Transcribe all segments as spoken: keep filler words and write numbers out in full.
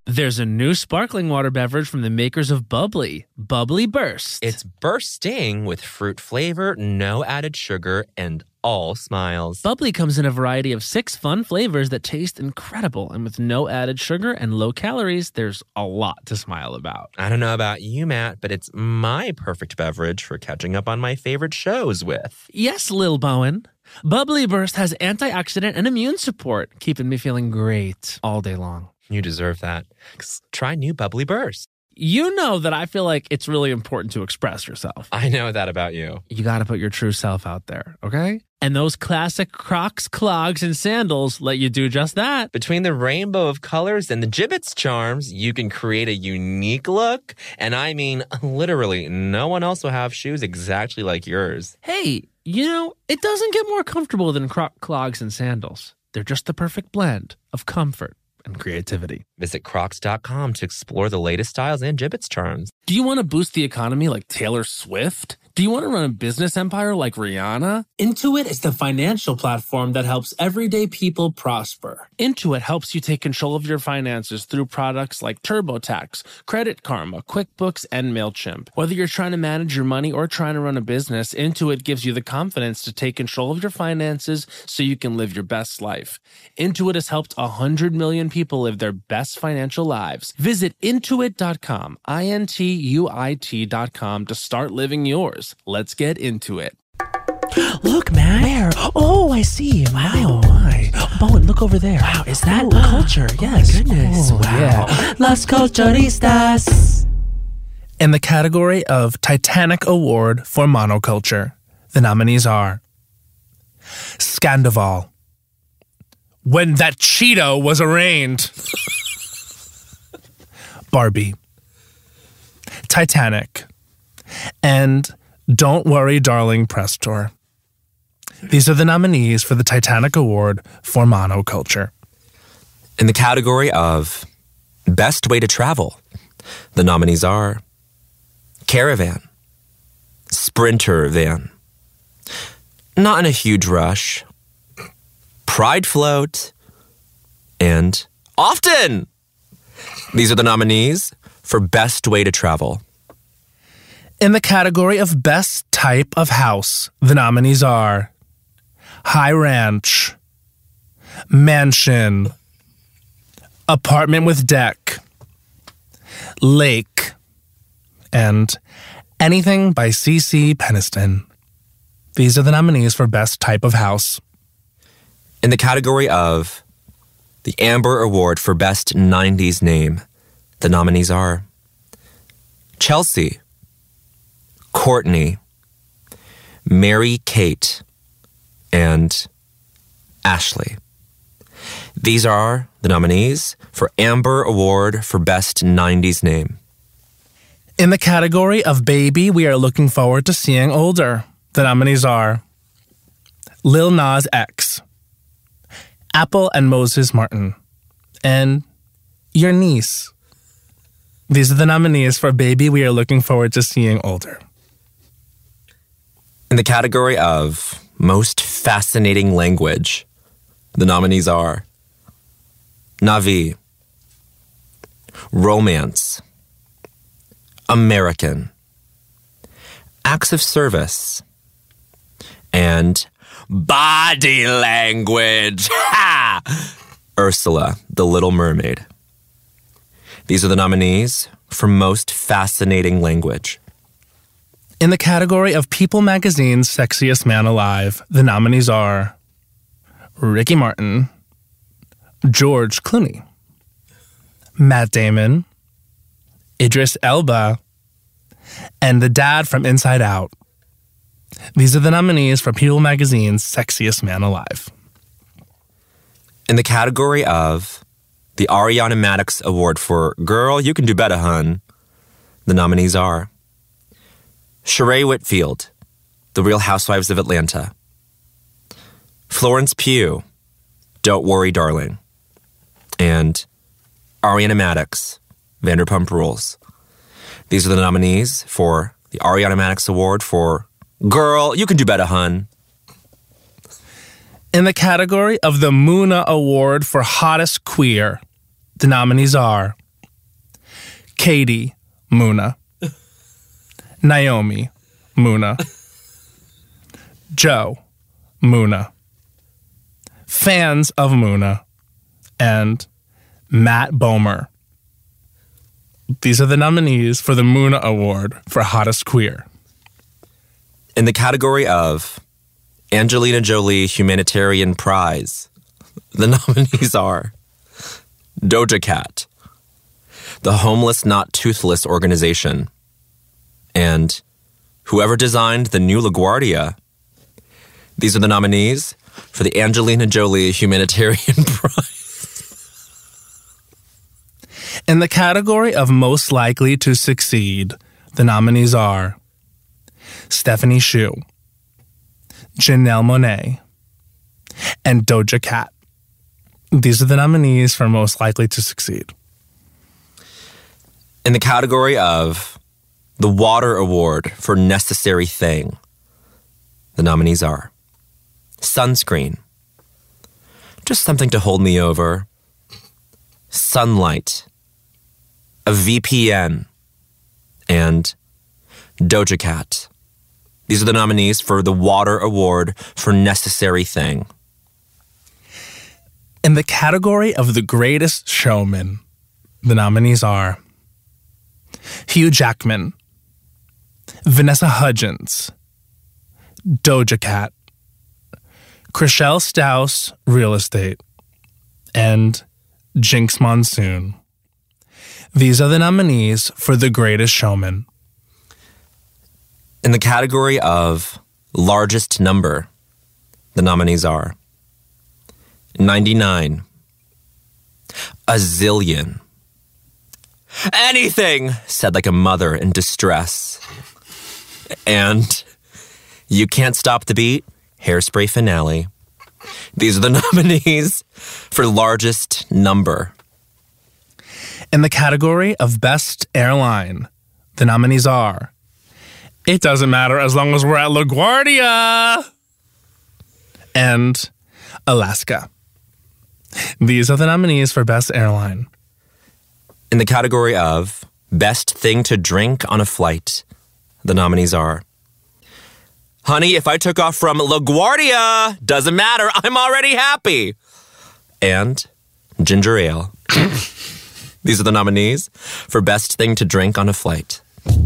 There's a new sparkling water beverage from the makers of Bubbly, Bubbly Burst. It's bursting with fruit flavor, no added sugar, and all smiles. Bubbly comes in a variety of six fun flavors that taste incredible. And with no added sugar and low calories, there's a lot to smile about. I don't know about you, Matt, but it's my perfect beverage for catching up on my favorite shows with. Yes, Lil Bowen. Bubbly Burst has antioxidant and immune support, keeping me feeling great all day long. You deserve that. Try new Bubbly Burst. You know that I feel like it's really important to express yourself. I know that about you. You got to put your true self out there, okay? And those classic Crocs, clogs, and sandals let you do just that. Between the rainbow of colors and the Jibbitz charms, you can create a unique look. And I mean, literally, no one else will have shoes exactly like yours. Hey, you know, it doesn't get more comfortable than Croc clogs and sandals. They're just the perfect blend of comfort and creativity. Visit crocs dot com to explore the latest styles and Jibbitz charms. Do you want to boost the economy like Taylor Swift? Do you want to run a business empire like Rihanna? Intuit is the financial platform that helps everyday people prosper. Intuit helps you take control of your finances through products like TurboTax, Credit Karma, QuickBooks, and MailChimp. Whether you're trying to manage your money or trying to run a business, Intuit gives you the confidence to take control of your finances so you can live your best life. Intuit has helped one hundred million people live their best financial lives. Visit intuit dot com, I N T U I T dot com to start living yours. Let's get into it. Look, man. Where? Oh, I see. Wow. Oh, my. Bowen, look over there. Wow, is that Ooh. culture? Yes. Oh, my goodness. Oh, wow. Yeah. Las Culturistas. In the category of Titanic Award for Monoculture, the nominees are Scandival, When That Cheeto Was Arraigned, Barbie, Titanic, and Don't Worry, Darling Press Tour. These are the nominees for the Titanic Award for Monoculture. In the category of Best Way to Travel, the nominees are Caravan, Sprinter Van, Not in a Huge Rush, Pride Float, and Often. These are the nominees for Best Way to Travel. In the category of Best Type of House, the nominees are High Ranch, Mansion, Apartment with Deck, Lake, and Anything by C C Peniston. These are the nominees for Best Type of House. In the category of the Amber Award for Best nineties Name, the nominees are Chelsea, Courtney, Mary-Kate, and Ashley. These are the nominees for Amber Award for Best nineties Name. In the category of Baby We Are Looking Forward to Seeing Older, the nominees are Lil Nas X, Apple and Moses Martin, and Your Niece. These are the nominees for Baby We Are Looking Forward to Seeing Older. In the category of Most Fascinating Language, the nominees are Na'vi, Romance, American, Acts of Service, and Body Language. Ha! Ursula, the Little Mermaid. These are the nominees for Most Fascinating Language. In the category of People Magazine's Sexiest Man Alive, the nominees are Ricky Martin, George Clooney, Matt Damon, Idris Elba, and the dad from Inside Out. These are the nominees for People Magazine's Sexiest Man Alive. In the category of the Ariana Madix Award for Girl, You Can Do Better, Hun, the nominees are Sheree Whitfield, The Real Housewives of Atlanta, Florence Pugh, Don't Worry, Darling, and Ariana Madix, Vanderpump Rules. These are the nominees for the Ariana Madix Award for Girl, You Can Do Better, Hun. In the category of the Muna Award for Hottest Queer, the nominees are Katie, Muna. Naomi, Muna. Joe, Muna. Fans of Muna. And Matt Bomer. These are the nominees for the Muna Award for Hottest Queer. In the category of Angelina Jolie Humanitarian Prize, the nominees are Doja Cat, the Homeless Not Toothless organization, and whoever designed the new LaGuardia. These are the nominees for the Angelina Jolie Humanitarian Prize. In the category of Most Likely to Succeed, the nominees are Stephanie Hsu, Janelle Monáe, and Doja Cat. These are the nominees for Most Likely to Succeed. In the category of the Water Award for Necessary Thing, the nominees are Sunscreen, just something to hold me over, Sunlight, a V P N, and Doja Cat. These are the nominees for the Water Award for Necessary Thing. In the category of The Greatest Showman, the nominees are Hugh Jackman, Vanessa Hudgens, Doja Cat, Chriselle Staus, Real Estate, and Jinx Monsoon. These are the nominees for The Greatest Showman. In the category of Largest Number, the nominees are ninety-nine, a zillion, anything said like a mother in distress, and You Can't Stop the Beat, Hairspray Finale. These are the nominees for Largest Number. In the category of Best Airline, the nominees are It Doesn't Matter As Long As We're at LaGuardia and Alaska. These are the nominees for Best Airline. In the category of Best Thing to Drink on a Flight, the nominees are Honey, if I took off from LaGuardia, doesn't matter, I'm already happy. And Ginger Ale. These are the nominees for Best Thing to Drink on a Flight.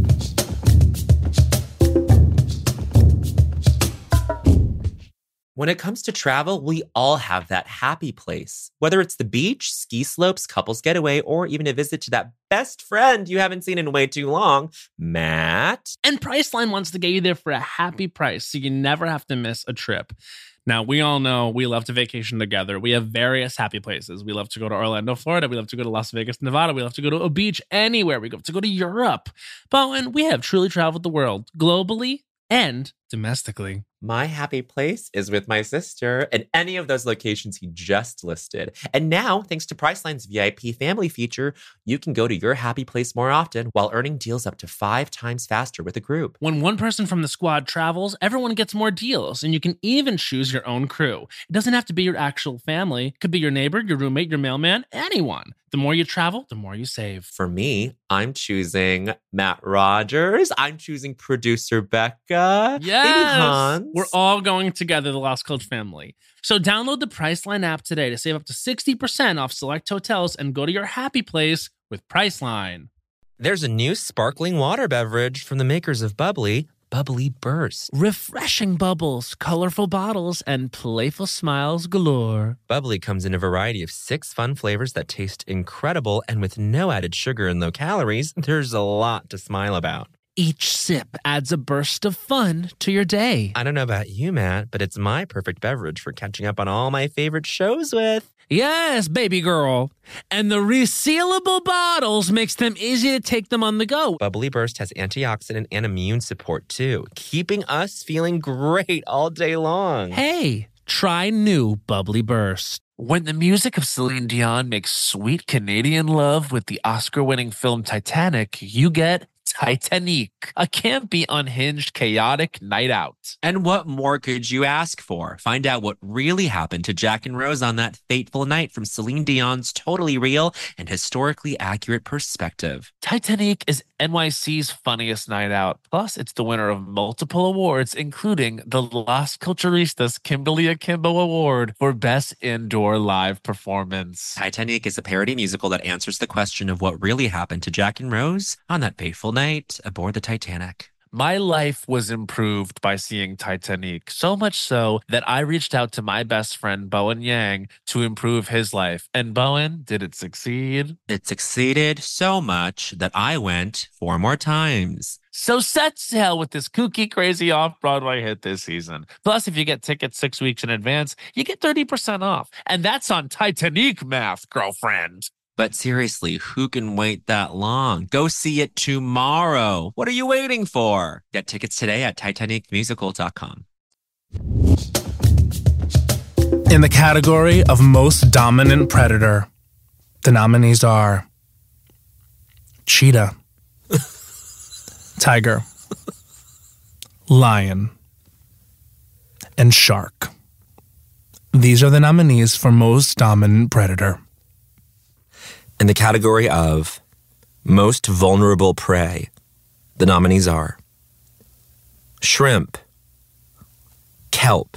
When it comes to travel, we all have that happy place. Whether it's the beach, ski slopes, couples getaway, or even a visit to that best friend you haven't seen in way too long, Matt. And Priceline wants to get you there for a happy price so you never have to miss a trip. Now, we all know we love to vacation together. We have various happy places. We love to go to Orlando, Florida. We love to go to Las Vegas, Nevada. We love to go to a beach anywhere. We love to go to Europe. But when we have truly traveled the world globally and domestically. My happy place is with my sister in any of those locations he just listed. And now, thanks to Priceline's V I P family feature, you can go to your happy place more often while earning deals up to five times faster with a group. When one person from the squad travels, everyone gets more deals, and you can even choose your own crew. It doesn't have to be your actual family. It could be your neighbor, your roommate, your mailman, anyone. The more you travel, the more you save. For me, I'm choosing Matt Rogers. I'm choosing producer Becca. Yes! Maybe Hans. We're all going together, the Lost Coach family. So download the Priceline app today to save up to sixty percent off select hotels and go to your happy place with Priceline. There's a new sparkling water beverage from the makers of Bubbly, Bubbly Burst. Refreshing bubbles, colorful bottles, and playful smiles galore. Bubbly comes in a variety of six fun flavors that taste incredible, and with no added sugar and low calories, there's a lot to smile about. Each sip adds a burst of fun to your day. I don't know about you, Matt, but it's my perfect beverage for catching up on all my favorite shows with. Yes, baby girl. And the resealable bottles makes them easy to take them on the go. Bubbly Burst has antioxidant and immune support, too, keeping us feeling great all day long. Hey, try new Bubbly Burst. When the music of Celine Dion makes sweet Canadian love with the Oscar-winning film Titanic, you get Titanic, a campy, unhinged, chaotic night out. And what more could you ask for? Find out what really happened to Jack and Rose on that fateful night from Celine Dion's totally real and historically accurate perspective. Titanic is N Y C's funniest night out. Plus, it's the winner of multiple awards, including the Las Culturistas Kimberly Akimbo Award for Best Indoor Live Performance. Titanic is a parody musical that answers the question of what really happened to Jack and Rose on that fateful night aboard the Titanic. My life was improved by seeing Titanic, so much so that I reached out to my best friend, Bowen Yang, to improve his life. And Bowen, did it succeed? It succeeded so much that I went four more times. So set sail with this kooky, crazy off-Broadway hit this season. Plus, if you get tickets six weeks in advance, you get thirty percent off. And that's on Titanic math, girlfriend. But seriously, who can wait that long? Go see it tomorrow. What are you waiting for? Get tickets today at titanic musical dot com. In the category of Most Dominant Predator, the nominees are cheetah, tiger, lion, and shark. These are the nominees for Most Dominant Predator. In the category of Most Vulnerable Prey, the nominees are shrimp, kelp,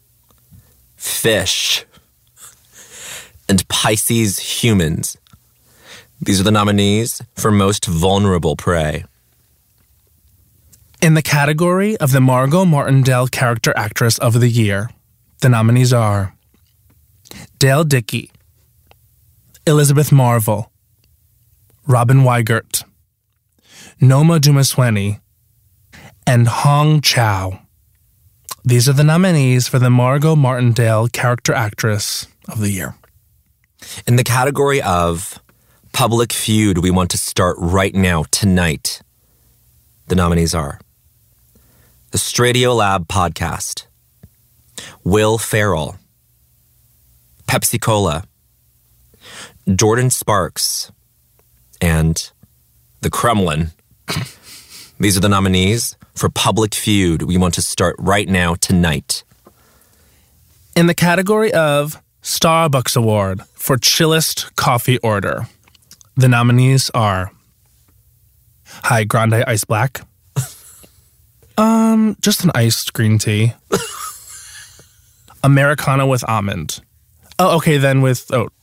fish, and Pisces humans. These are the nominees for Most Vulnerable Prey. In the category of the Margot Martindale Character Actress of the Year, the nominees are Dale Dickey, Elizabeth Marvel, Robin Weigert, Noma Dumasweny, and Hong Chow. These are the nominees for the Margot Martindale Character Actress of the Year. In the category of Public Feud, we want to start right now, tonight. The nominees are the Stradio Lab Podcast, Will Ferrell, Pepsi Cola, Jordan Sparks, and The Kremlin. These are the nominees for Public Feud. We want to start right now, tonight. In the category of Starbucks Award for Chillest Coffee Order, the nominees are High Grande Ice Black. Um, just an iced green tea. Americano with almond. Oh, okay, then with oat.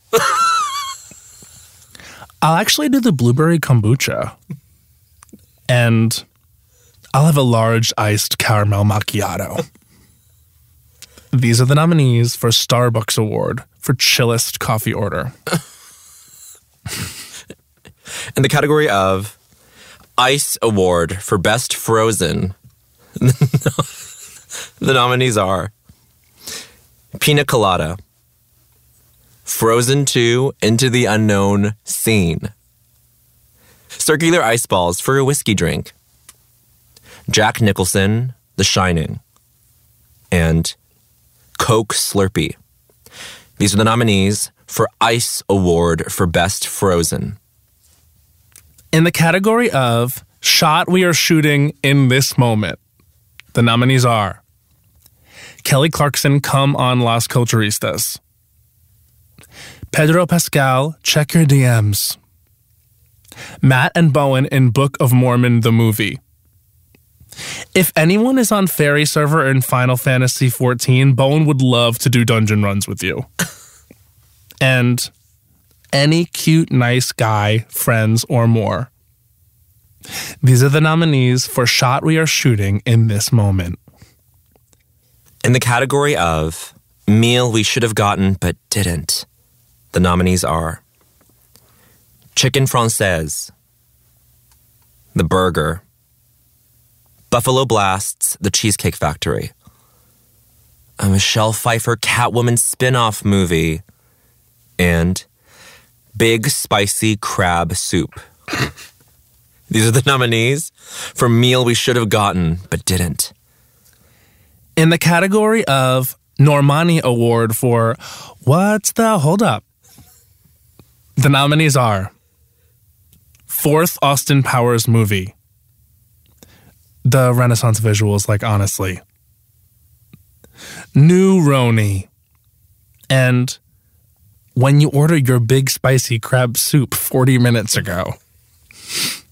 I'll actually do the blueberry kombucha. And I'll have a large iced caramel macchiato. These are the nominees for Starbucks Award for Chillest Coffee Order. In the category of Ice Award for Best Frozen, the nominees are Pina Colada, Frozen two Into the Unknown Scene, Circular Ice Balls for a Whiskey Drink, Jack Nicholson, The Shining, and Coke Slurpee. These are the nominees for Ice Award for Best Frozen. In the category of Shot We Are Shooting in This Moment, the nominees are Kelly Clarkson, Come on Las Culturistas, Pedro Pascal, Check Your D Ms, Matt and Bowen in Book of Mormon, the movie. If anyone is on Fairy Server in Final Fantasy fourteen, Bowen would love to do dungeon runs with you. And any cute, nice guy, friends, or more. These are the nominees for Shot We Are Shooting in This Moment. In the category of Meal We Should Have Gotten But Didn't, the nominees are Chicken Francaise, The Burger, Buffalo Blast's The Cheesecake Factory, a Michelle Pfeiffer Catwoman spin-off movie, and Big Spicy Crab Soup. These are the nominees for Meal We Should Have Gotten But Didn't. In the category of Normani Award for What's the Hold Up? The nominees are Fourth Austin Powers Movie. The Renaissance visuals, like, honestly. New Roni. And When You Ordered Your Big Spicy Crab Soup forty minutes ago.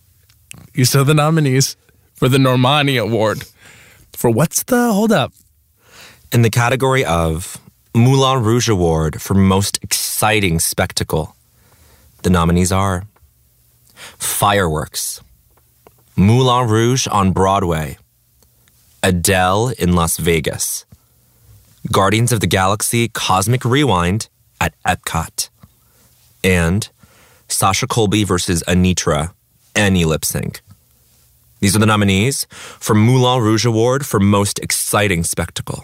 These are the nominees for the Normani Award. For what's the hold up? In the category of Moulin Rouge Award for Most Exciting Spectacle, the nominees are Fireworks, Moulin Rouge on Broadway, Adele in Las Vegas, Guardians of the Galaxy Cosmic Rewind at Epcot, and Sasha Colby versus Anitra, any lip sync. These are the nominees for Moulin Rouge Award for Most Exciting Spectacle.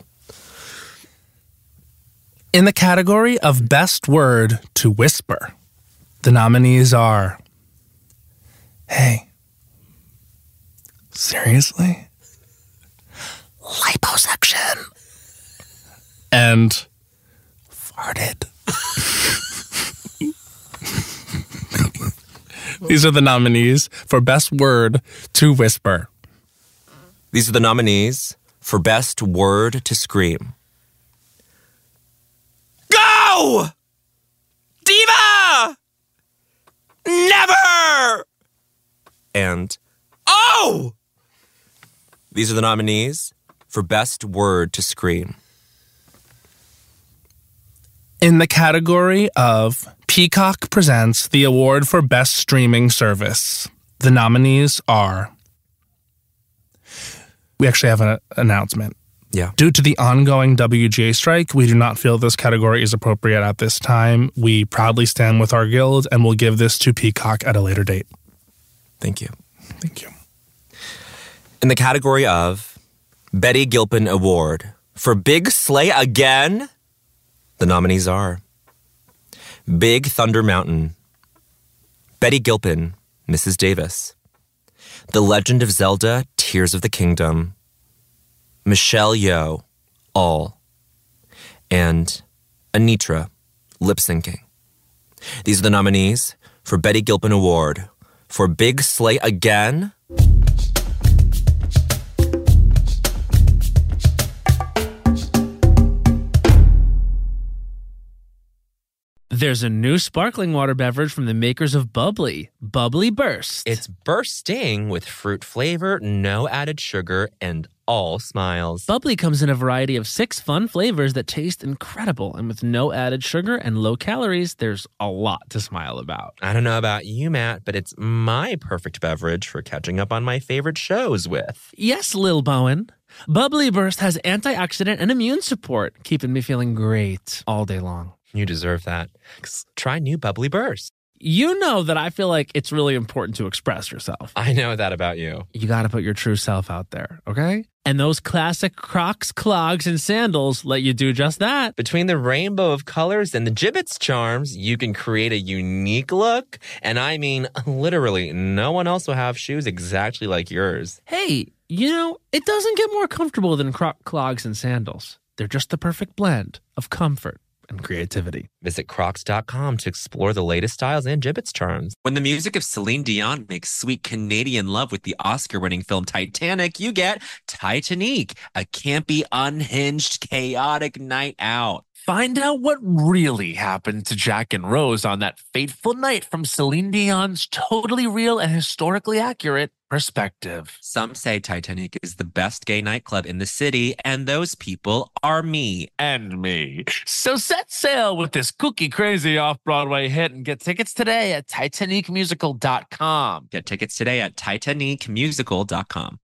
In the category of Best Word to Whisper, the nominees are Hey, seriously? Liposuction. And farted. These are the nominees for Best Word to Whisper. These are the nominees for Best Word to Scream. Go! Diva! Never! And oh! These are the nominees for Best Word to Scream. In the category of Peacock Presents the award for Best Streaming Service, the nominees are... We actually have an announcement. Yeah. Due to the ongoing W G A strike, we do not feel this category is appropriate at this time. We proudly stand with our guild and will give this to Peacock at a later date. Thank you. Thank you. In the category of Betty Gilpin Award for Big Slay Again, the nominees are Big Thunder Mountain, Betty Gilpin, Missus Davis, The Legend of Zelda, Tears of the Kingdom, Michelle Yeoh, All, and Anitra, Lip Syncing. These are the nominees for Betty Gilpin Award for Big Slay Again. There's a new sparkling water beverage from the makers of Bubbly, Bubbly Burst. It's bursting with fruit flavor, no added sugar, and all smiles. Bubbly comes in a variety of six fun flavors that taste incredible, and with no added sugar and low calories, there's a lot to smile about. I don't know about you, Matt, but it's my perfect beverage for catching up on my favorite shows with. Yes, Lil Bowen. Bubbly Burst has antioxidant and immune support, keeping me feeling great all day long. You deserve that. Try new Bubbly Burst. You know that I feel like it's really important to express yourself. I know that about you. You got to put your true self out there, okay? And those classic Crocs, clogs, and sandals let you do just that. Between the rainbow of colors and the Jibbitz charms, you can create a unique look. And I mean, literally, no one else will have shoes exactly like yours. Hey, you know, it doesn't get more comfortable than Croc clogs and sandals. They're just the perfect blend of comfort and creativity. Visit crocs dot com to explore the latest styles and Jibbitz charms. When the music of Celine Dion makes sweet Canadian love with the Oscar-winning film Titanic, you get Titanic, a campy, unhinged, chaotic night out. Find out what really happened to Jack and Rose on that fateful night from Celine Dion's totally real and historically accurate perspective. Some say Titanic is the best gay nightclub in the city, and those people are me. And me. So set sail with this kooky crazy off-Broadway hit and get tickets today at titanic musical dot com. Get tickets today at titanic musical dot com.